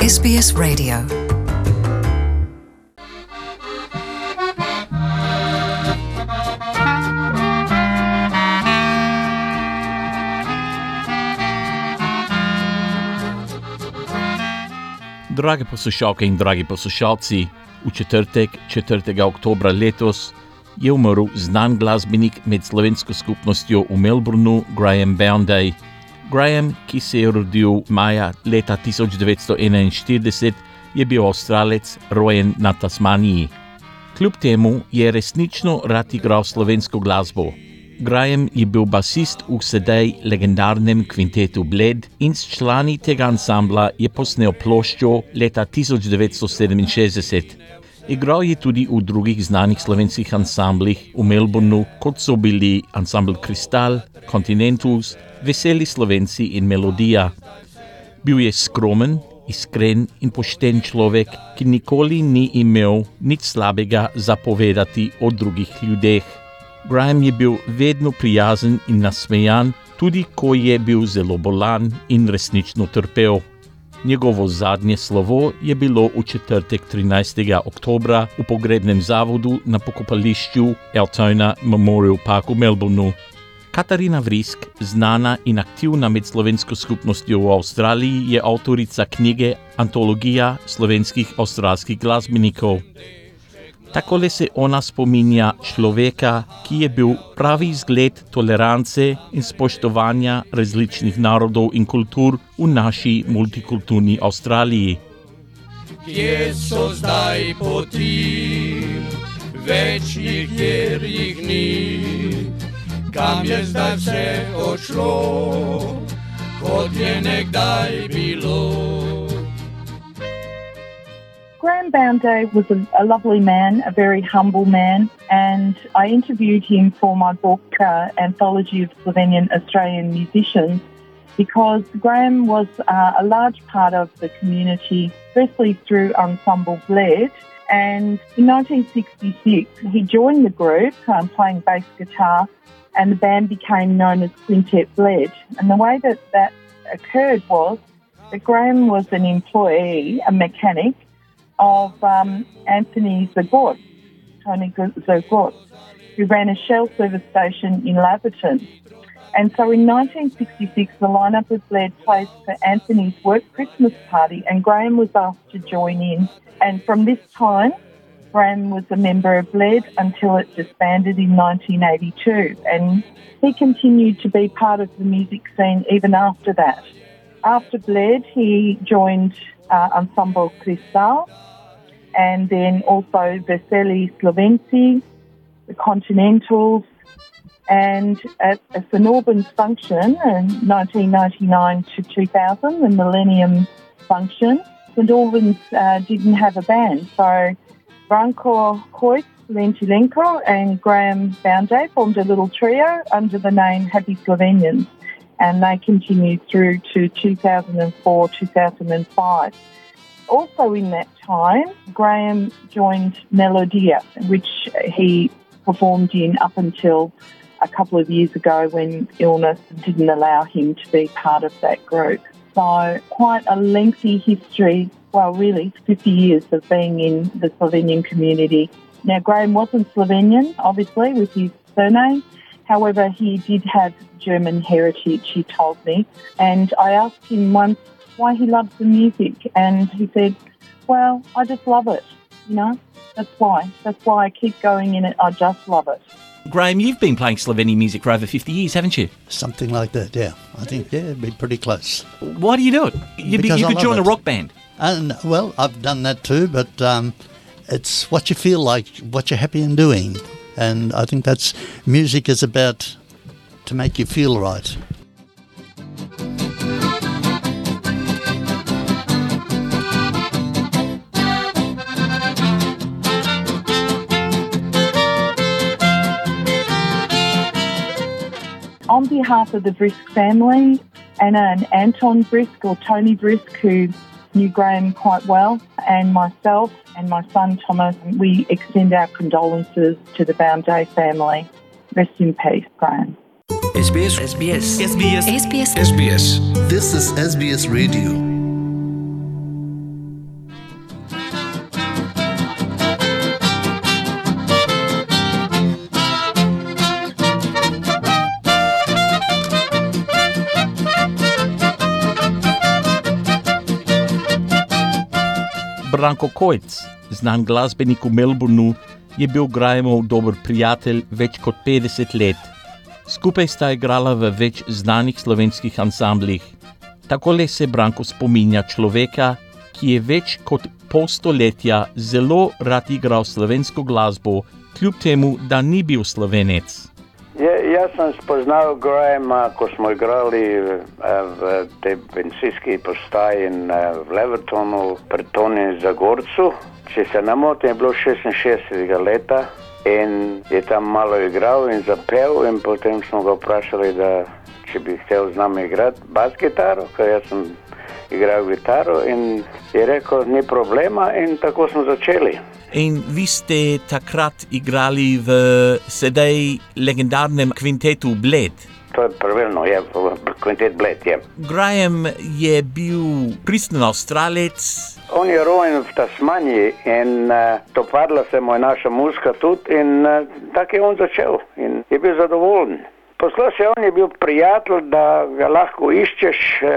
SBS Radio. Drage poslušalke in dragi poslušalci, v četrtek, 4. oktobra letos, je umrl znan glasbenik med slovensko skupnostjo v Melbourneu, Graham Bounday. Graham, ki se je rodil maja leta 1941, je bil Avstralec, rojen na Tasmaniji. Kljub temu je resnično rad igral slovensko glasbo. Graham je bil basist v sedaj legendarnem kvintetu Bled in s člani tega ansambla je posnel ploščo leta 1967. Igral je tudi v drugih znanih slovenskih ansamblih v Melbourneu, kot so bili ansambl Kristal, Continentus, Veseli Slovenci in Melodija. Bil je skromen, iskren in pošten človek, ki nikoli ni imel nič slabega za povedati o drugih ljudeh. Graham je bil vedno prijazen in nasmejan, tudi ko je bil zelo bolan in resnično trpel. Njegovo zadnje slovo je bilo v četrtek 13. oktobra v pogrebnem zavodu na pokopališču Altona Memorial Park v Melbourneu. Katarina Vrisk, znana in aktivna med slovensko skupnostjo v Avstraliji, je avtorica knjige Antologija slovenskih avstralskih glasbenikov. Takole se ona spominja človeka, ki je bil pravi zgled tolerance in spoštovanja različnih narodov in kultur v naši multikulturni Avstraliji. Kje so zdaj poti, več nikjer jih ni, kam je zdaj vse odšlo, kot je nekdaj bilo. Graham Bounday was a lovely man, a very humble man, and I interviewed him for my book, Anthology of Slovenian Australian Musicians, because Graham was a large part of the community, firstly through Ensemble Bled, and in 1966 he joined the group playing bass guitar, and the band became known as Quintet Bled. And the way that occurred was that Graham was an employee, a mechanic, of Anthony Zagot, Tony Zagot, who ran a Shell service station in Laverton. And so in 1966, the lineup of Bled played for Anthony's work Christmas party, and Graham was asked to join in. And from this time, Graham was a member of Bled until it disbanded in 1982. And he continued to be part of the music scene even after that. After Bled, he joined Ensemble Kristal, and then also Veseli Slovenci, the Continentals, and at a St Albans function in 1999 to 2000, the Millennium function, St Albans didn't have a band, so Branko Koic, Lentilenko and Graham Bounday formed a little trio under the name Happy Slovenians, and they continued through to 2004-2005. Also in that time, Graham joined Melodia, which he performed in up until a couple of years ago when illness didn't allow him to be part of that group. So quite a lengthy history, well really 50 years of being in the Slovenian community. Now Graham wasn't Slovenian, obviously, with his surname. However, he did have German heritage, he told me. And I asked him once why he loves the music, and he said, well, I just love it, you know, that's why I keep going in it, I just love it. Graham, you've been playing Slovenian music for over 50 years, haven't you? Something like that, yeah. I think, yeah, it'd be pretty close. Why do you do it? You could join a rock band. And, well, I've done that too, but it's what you feel like, what you're happy in doing. And I think that's, music is about to make you feel right. On behalf of the Brisk family, Anna and Anton Brisk, or Tony Brisk, who knew Graham quite well, and myself and my son Thomas, we extend our condolences to the Bounday family. Rest in peace, Graham. SBS. SBS. SBS. SBS. This is SBS Radio. Branko Kojc, znan glasbenik v Melbourneu, je bil Grahamov dober prijatelj več kot 50 let. Skupaj sta igrala v več znanih slovenskih ansamblih. Takole se Branko spominja človeka, ki je več kot pol stoletja zelo rad igral slovensko glasbo, kljub temu, da ni bil Slovenec. Jaz sem spoznal Grahama, ko smo igrali v tej bencinski postaji v Levertonu pri Toni Zagorcu. Če se ne motim, je bilo 66. leta in je tam malo igral in zapel in potem smo ga vprašali, da če bi hotel z nami igrati bas kitaro, ker jaz sem igral gitaro in je rekel, ni problema in tako smo začeli. In vi ste takrat igrali v sedaj legendarnem kvintetu Bled. To je pravilno, je kvintet Bled, je. Graham je bil pristen Avstralec. On je rojen v Tasmaniji in dopadla se mu je naša muzika tudi in tako je on začel in je bil zadovoljen. Poslušaj, on je bil prijatelj, da ga lahko iščeš,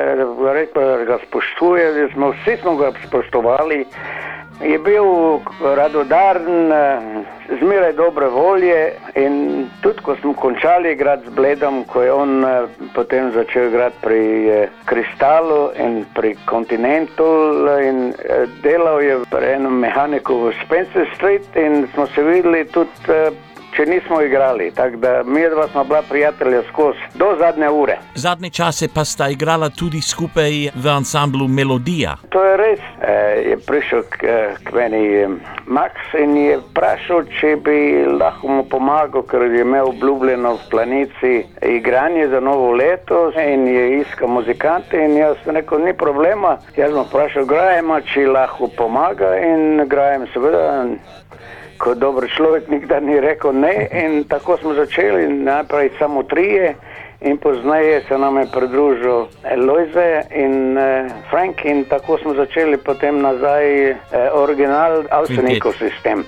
rekel, ga spoštuje, vsi smo ga spoštovali. Je bil radodaren, zmeraj dobre volje in tudi ko smo končali igrati z Bledom, ko je on potem začel igrati pri Kristalu in pri Continental in delal je pri enem mehaniku v Spencer Street in smo se videli tudi če nismo igrali, tako da mi dva smo bila prijatelja skozi do zadnje ure. Zadnje čase pa sta igrala tudi skupaj v ansamblu Melodija. To je res. Je prišel k meni Max in je vprašal, če bi lahko mu pomagal, ker je imel obljubljeno v Planici igranje za novo leto in je iskal muzikante in jaz sem rekel, ni problema. Jaz sem vprašal Grahama, če lahko pomaga in Graham seveda kot dober človek nikdar ni rekel ne in tako smo začeli najprej samo trije in pozneje se nam je pridružil Lojze in Frank in tako smo začeli potem nazaj original Avsenikov sistem.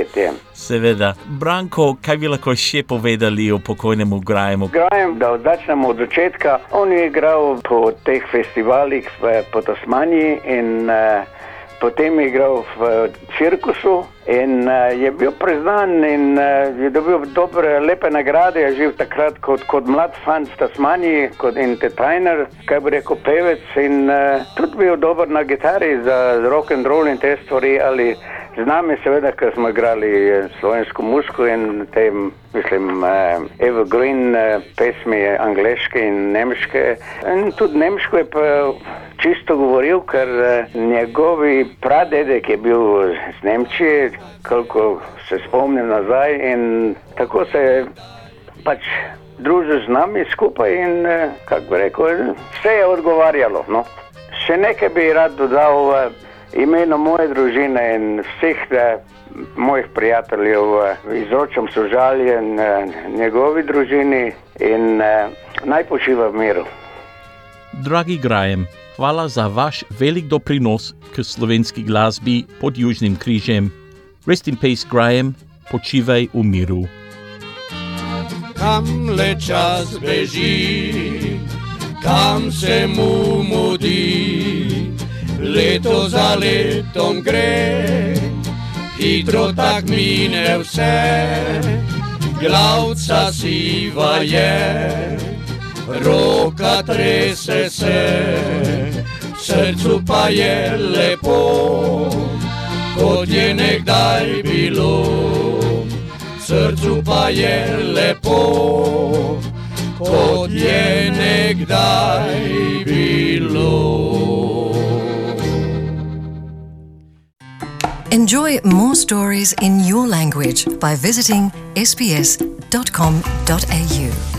Seveda. Branko, kaj bi lahko še povedali o pokojnemu Grahamu? Graham, da začnemo od začetka, on je igral po teh festivalih po Tasmaniji in potem je igral v cirkusu in je bil priznan in je dobil dobre, lepe nagrade. Je živ takrat kot mlad fant v Tasmaniji, kot entertainer, kaj bi rekel, pevec in tudi bil dober na gitari za rock and roll in te stvari ali z nami seveda, ker smo igrali slovensko muziko in te, mislim, evergreen pesmi angleške in nemške. In tudi nemško je pa čisto govoril, ker njegovi pradedek je bil z Nemčije, koliko se spomnim nazaj in tako se je pač družil z nami skupaj in, kako bi rekel, vse je odgovarjalo. No. Še nekaj bi rad dodal imeno moje družine in vseh mojih prijateljev. Izročam sožalje njegovi družini in naj počiva v miru. Dragi Graham, hvala za vaš velik doprinos k slovenski glasbi pod Južnim križem. Rest in peace, Graham, počivaj v miru. Kam le čas beži, kam se mu mudi, leto za letom gre, hitro tak mine vse, glavca siva je, roka trese se, srcu pa je lepo, kot je nekdaj bilo. Srcu pa je lepo, kot je nekdaj bilo. Enjoy more stories in your language by visiting sbs.com.au.